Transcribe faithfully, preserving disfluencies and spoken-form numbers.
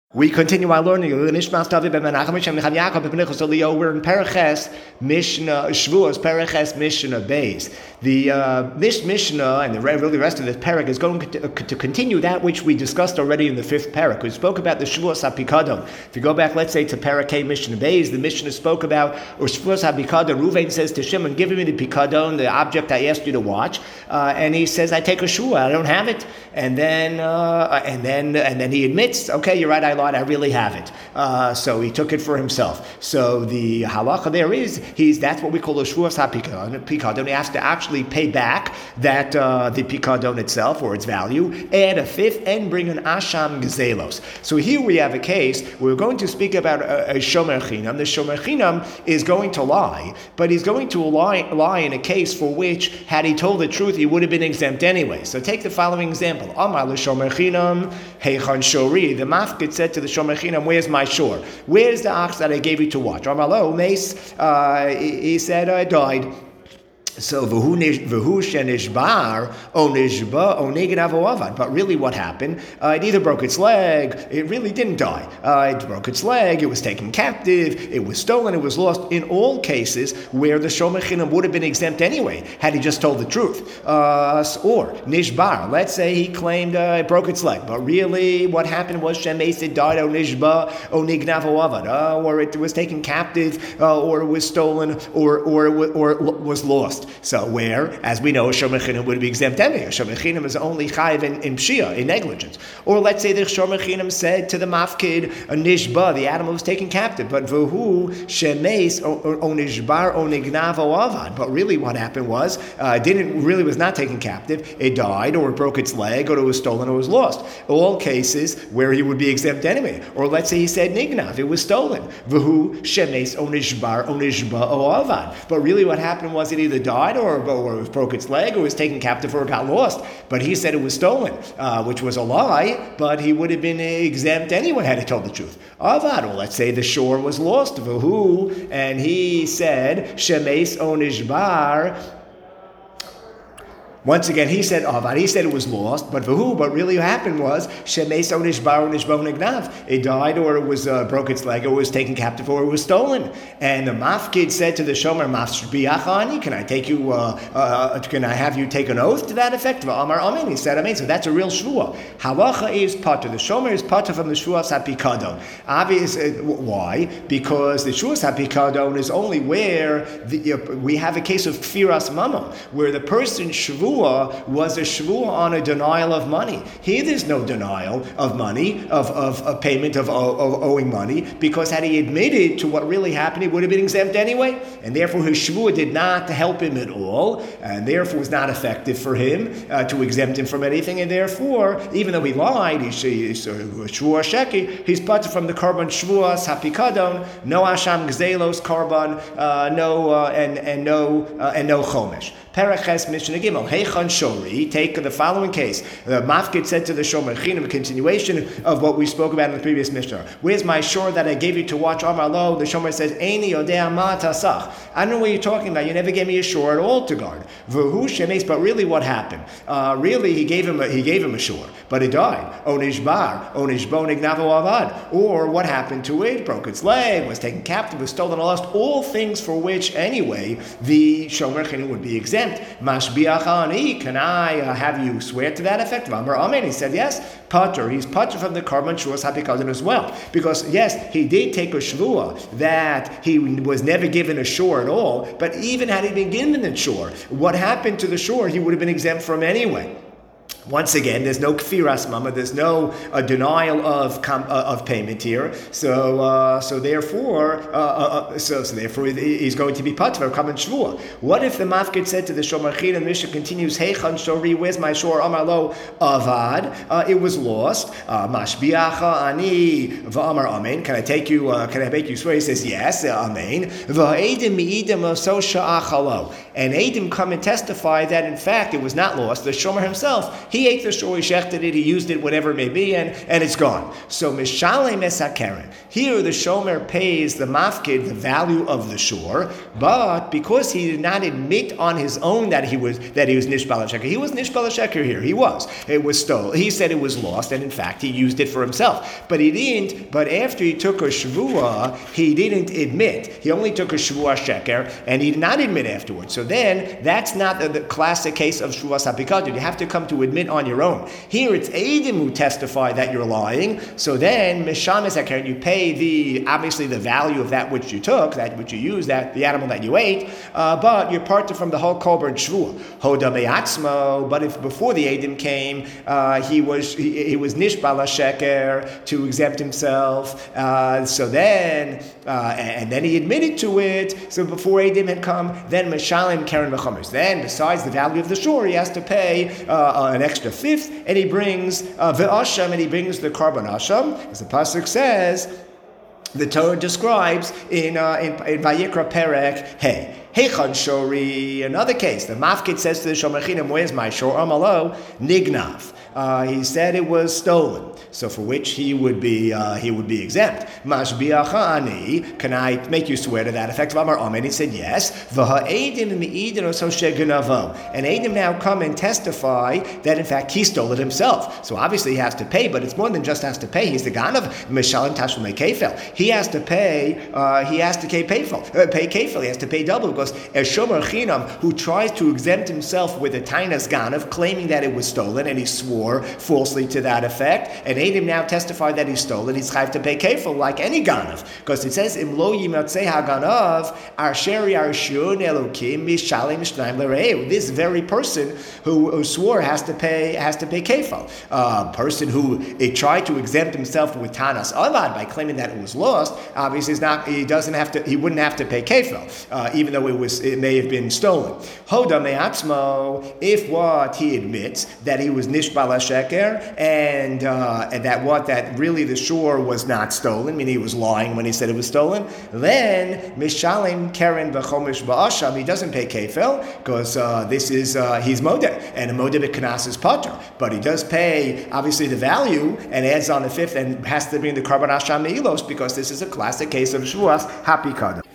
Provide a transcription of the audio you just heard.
We continue our learning. We're in Paraches Mishnah Shavuos Paraches Mishnah Beis. The uh, this Mishnah and the really rest of this parak is going to, uh, to continue that which we discussed already in the fifth parak. We spoke about the Shavuos HaPikadon. If you go back, let's say to Parakeh Mishnah Beis, the Mishnah spoke about or Shavuos HaPikadon. Reuven says to Shimon, "Give me the Pikadon, the object I asked you to watch," uh, and he says, "I take a shua, I don't have it." And then uh, and then and then he admits, "Okay, you're right, I lied, I really have it." Uh, so he took it for himself. So the halacha there is, he's that's what we call a Shavuos HaPikadon. Pikadon. He has to actually pay back that uh, the Pikadon itself or its value, add a fifth, and bring an Asham Gezelos. So here we have a case where we're going to speak about a, a Shomer Chinam. The Shomer Chinam is going to lie, but he's going to lie, lie in a case for which, had he told the truth, he would have been exempt anyway. So take the following example. Amar l'Shomer Chinam Heichan Shori. The Mafkid said to the Shomer Chinam, "Where's my shore? Where's the ox that I gave you to watch?" Amar lo Mace. Uh, he said, "I died." So v'hu shenishbar o nishba o neganav avad. But really, what happened? Uh, it either broke its leg. It really didn't die. Uh, it broke its leg. It was taken captive. It was stolen. It was lost. In all cases where the shomer chinam would have been exempt anyway, had he just told the truth. Uh, or nishbar. Let's say he claimed uh, it broke its leg, but really, what happened was shemes it died o nishba o neganav avad, uh, or it was taken captive, uh, or it was stolen, or or or was lost. So where, as we know, a shomer chinam would be exempt anyway. A shomer chinam is only chayiv in, in pshia, in negligence. Or let's say the shomer chinam said to the mafkid, a nishba, the animal was taken captive, but v'hu shemes o nishbar o nignav o avad. But really, what happened was, uh, didn't really was not taken captive. It died, or it broke its leg, or it was stolen, or it was lost. All cases where he would be exempt anyway. Or let's say he said nignav, it was stolen. V'hu shemes o nishbar o nishba o avad. But really, what happened was it either died, or, or it broke its leg, or was taken captive, or got lost. But he said it was stolen, uh, which was a lie, but he would have been exempt anyway had he told the truth. Avad, or let's say the shore was lost, v'hu, and he said, shemes o nishbar. Once again, he said Avad. He said it was lost, but v'hu. But really, what happened was shemes o nishbar o nishbo nignav. It died, or it was uh, broke its leg, or it was taken captive, or it was stolen. And the mafkid said to the shomer, "Mafshbiachani, can I take you? Uh, uh, can I have you take an oath to that effect?" Amar amen. He said amen. So that's a real shvua. Halacha is pater. The shomer is pater from the Shavuos HaPikadon. Obvious. Uh, why? Because the Shavuos HaPikadon is only where the, uh, we have a case of kfiras mama, where the person shvua was a shvua on a denial of money. Here there's no denial of money, of, of, of payment of, of, of owing money, because had he admitted to what really happened, he would have been exempt anyway, and therefore his shvua did not help him at all, and therefore was not effective for him uh, to exempt him from anything, and therefore, even though he lied, he's, he's uh, shvua sheki, he's put from the korban Shavuos HaPikadon, no asham gzelos korban, uh, no uh, and and no uh, and no chomesh. Paraches Mishnah Gimel. Heichan Shori. Take the following case. The Mafkid said to the Shomer Chinam, a continuation of what we spoke about in the previous Mishnah. Where's my shore that I gave you to watch? Amar lo. The Shomer says, Eini yodea ma tasach. I don't know what you're talking about. You never gave me a shore at all to guard. V'hu shemes. But really, what happened? Uh, really, he gave him a, he gave him a shore, but it died. Onishbar, onishbo nignavo avad. Or what happened to it? Broke its leg, was taken captive, was stolen, or lost. All things for which, anyway, the Shomer Chinam would be exempt. Mashbiachani, can I uh, have you swear to that effect? Amar amen. He said yes. Pater, he's pater from the korban Shavuos HaPikadon as well, because yes, he did take a shvua that he was never given a shore at all. But even had he been given a shore, what happened to the shore? He would have been exempt from anyway. Once again, there's no kfiras mama, there's no uh, denial of com- uh, of payment here. So uh, so therefore, uh, uh, so, so therefore, he's going to be patver common shvua. What if the mafkid said to the shomer chinam, Mishnah continues, Heichan shori, where's my shore? Amar lo avad, uh, it was lost. Mashbiacha ani v'amar amen. Can I take you? Uh, can I make you swear? He says yes, amen. V'edim mi'idim so sha'achalo, and edim come and testify that in fact it was not lost. The shomer himself, he He ate the shore, he shechted it, he used it, whatever it may be, and, and it's gone. So mishalem es hakeren. Here the shomer pays the mafkid the value of the shore, but because he did not admit on his own that he was that he was nishbal sheker, he was nishbal sheker here. He was. It was stolen. He said it was lost, and in fact he used it for himself. But he didn't. But after he took a shvuah, he didn't admit. He only took a shvuah sheker, and he did not admit afterwards. So then that's not the, the classic case of shvuah sapikadin. You have to come to admit on your own. Here it's Eidim who testify that you're lying. So then mishames hakeren, you pay the obviously the value of that which you took, that which you used, that the animal that you ate. Uh, but you're parted from the whole korban shvuah. Hoda me'atzmo. But if before the Eidim came, uh, he was he, he was nishbal sheker to exempt himself. Uh, so then uh, and then he admitted to it. So before Eidim had come, then mishalim keren v'chomer. Then besides the value of the shore, he has to pay uh, an extra fifth, and he brings uh, ve'asham, and he brings the korban asham, as the pasuk says. The Torah describes in uh, in, in Vayikra Perek, hey, Heichon Shori. Another case, the mafkid says to the shomer chinam, "Where's my shor? Amalo nignav." Uh, he said it was stolen, so for which he would be uh, he would be exempt. Mashbiachani, can I make you swear to that effect? Amar Amen. He said yes. V'ha'edim mi'idin oso sheganavo, and Eidim now come and testify that in fact he stole it himself. So obviously he has to pay, but it's more than just has to pay. He's the ganav mishalim tashlumei kefel. He has to pay. Uh, he has to pay kefel. Uh, pay kefel. He has to pay double because a shomer chinam who tries to exempt himself with a tainas ganav, claiming that it was stolen, and he swore falsely to that effect, and Eidim now testified that he stole it, he's chayav to pay kefil like any ganav, because it says im lo yimatzei haganav arsheri arshun elokim mishalim shnayim l'rei. This very person who, who swore has to pay has to pay kefil. A uh, person who it tried to exempt himself with tanas avad by claiming that it was lost, obviously is not. He doesn't have to. He wouldn't have to pay kefil, uh, even though it was it may have been stolen. Hoda me'atzmo, if what he admits that he was nishbal sheker, and uh, and that what that really the shore was not stolen, meaning he was lying when he said it was stolen, then mishalim keren v'chomish ba'asham, he doesn't pay kefil because uh, this is uh, he's modeh, and a modeh b'kanas is pater, but he does pay obviously the value and adds on the fifth and has to bring the korban asham me'ilos because this is a classic case of shvuas hapikad.